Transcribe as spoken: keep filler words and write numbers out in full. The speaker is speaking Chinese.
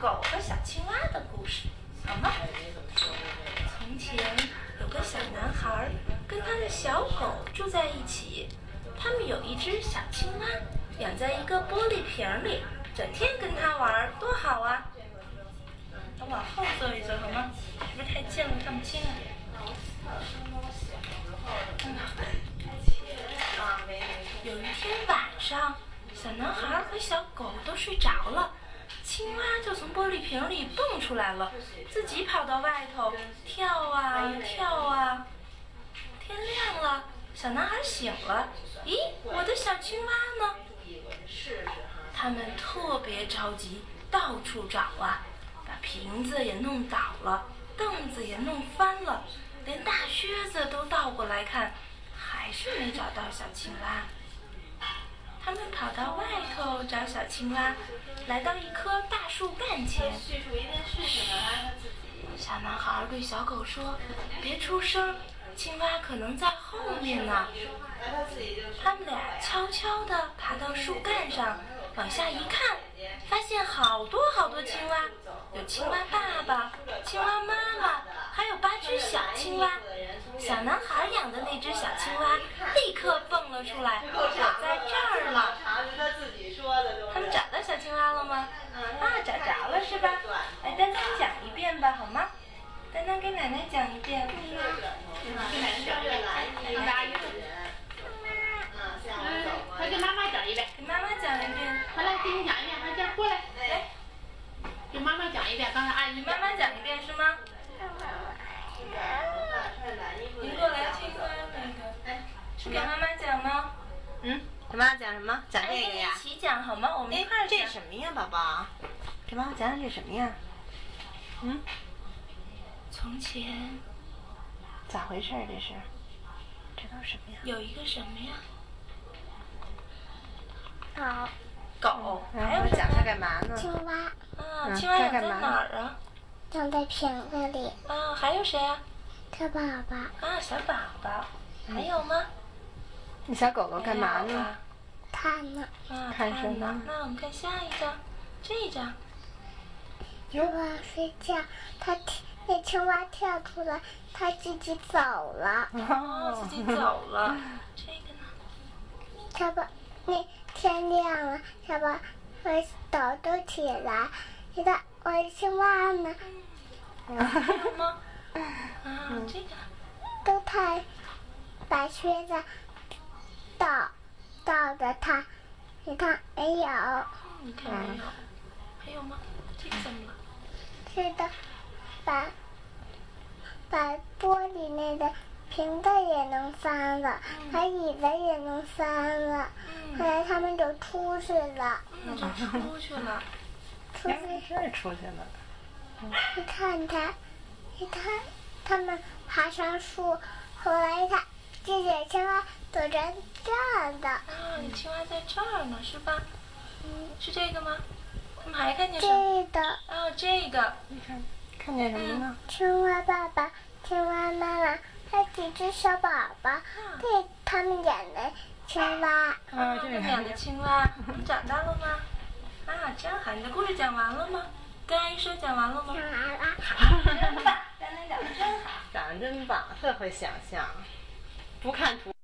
狗和小青蛙的故事，好吗？从前有个小男孩跟他的小狗住在一起，他们有一只小青蛙，养在一个玻璃瓶里，整天跟它玩，多好啊！我往后坐一坐好吗？是不是太近了看不清啊？有一天晚上，小男孩和小狗都睡着了，青蛙就从玻璃瓶里蹦出来了，自己跑到外头跳啊跳啊。天亮了，小男孩醒了，咦，我的小青蛙呢？他们特别着急，到处找啊，把瓶子也弄倒了，凳子也弄翻了，连大靴子都倒过来看，还是没找到小青蛙。他们跑到外头找小青蛙，来到一棵大树干前。小男孩对小狗说：“别出声，青蛙可能在后面呢。”他们俩悄悄地爬到树干上，往下一看，发现好多好多青蛙，有青蛙爸爸、青蛙妈妈，还有八只小青蛙。小男孩养的那只小青蛙立刻蹦了出来，我在这儿了。他们找到小青蛙了吗？啊，找着了是吧？来，丹丹讲一遍吧，好吗？丹丹给奶奶讲一遍。给奶奶讲一遍。 快给妈妈讲一遍。 给妈妈讲一遍。 快来，给你讲一遍，快先过来。来，给妈妈讲一遍，刚才阿姨。 妈妈讲一遍是吗？您过来听啊，那个，是给妈妈讲吗？ 嗯，给妈妈讲什么？讲这个呀？ 一起讲好吗？我们一块儿讲。 这什么呀，宝宝？给妈妈讲讲这什么呀？嗯？ 从前。 咋回事？这是？这都什么呀？ 有一个什么呀？ 好。 狗。 还有讲它干嘛呢？ 青蛙。 啊，青蛙养在哪儿啊？ 养在瓶子里。 啊，还有谁啊？ 小宝宝。 啊，小宝宝。还有吗？ 你小狗狗干嘛呢？ 看呢。 啊， 看什么？ 那我们看下一张，这一张。 青蛙睡觉，它那青蛙跳出来，它自己走了。 哦，自己走了。这个呢？ 小宝，那天亮了，小宝和豆豆起来，觉得我的青蛙呢？ 还有吗？啊，这个。 都太把靴子倒倒着它，你看没有？ 你看没有？还有吗？这个怎么了？ 是的，把把玻璃内的瓶子也弄翻了，把椅子也弄翻了，后来他们就出去了。 嗯，就出去了。 出去是出去了。 你看他，你看他们爬上树，后来一看，这只青蛙躲在这儿的。 啊，你青蛙在这儿呢，是吧？嗯，是这个吗？他们还看见什么？这个。 哦，这个。 你看，看见什么呢？ 青蛙爸爸、青蛙妈妈，还有几只小宝宝，这他们养的青蛙。 啊，这是养的青蛙。你长大了吗？啊，真好！你的故事讲完了吗？跟阿姨说讲完了吗？ 讲完了。 真棒！丹丹讲的真好。 讲的真棒，特会想象，不看图。